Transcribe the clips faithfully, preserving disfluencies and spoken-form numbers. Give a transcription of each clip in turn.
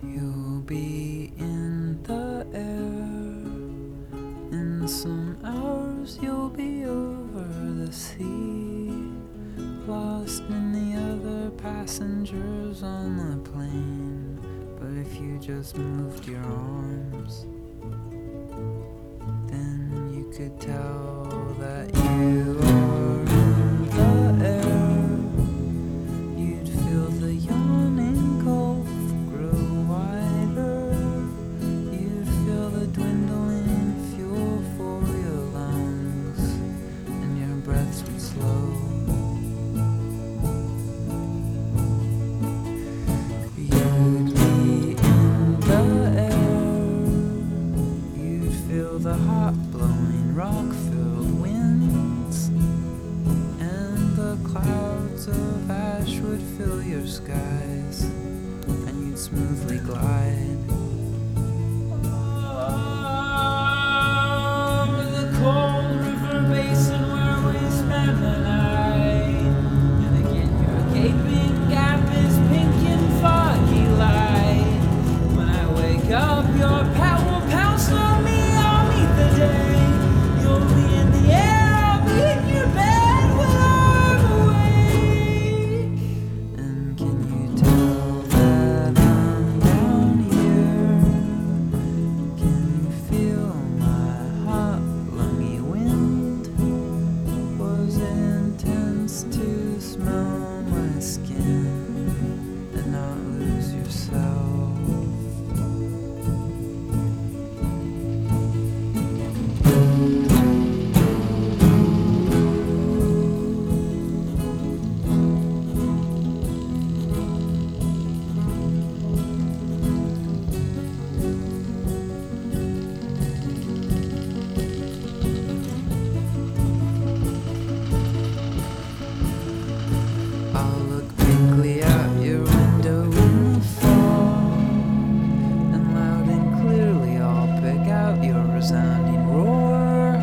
You'll be in the air. In some hours you'll be over the sea, lost in the other passengers on the plane. But if you just moved your arms, then you could tell that you are in the air. You'd feel the yawning gulf grow wider. You'd feel the dwindling fuel for your lungs, and your breaths would slow. You'd be in the air. You'd feel the hot blowing rock-filled winds, and the clouds of ash would fill your skies, and you'd smoothly glide over the cold river basin where we spend the night. And again your gaping gap is pink and foggy light. When I wake up, your pat will pounce on me. I'll meet the day. You'll be in the air. I'll be in your bed when I'm awake. And can you tell that I'm down here? Can you feel my hot lungy wind? Was it intense to smell my skin and not lose yourself? I'll look pinkly out your window in the fall, and loud and clearly I'll pick out your resounding roar.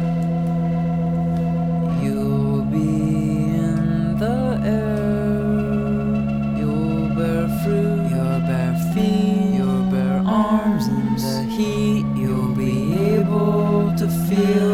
You'll be in the air. You'll bear fruit, your bare feet, your bare arms in the heat. You'll be able to feel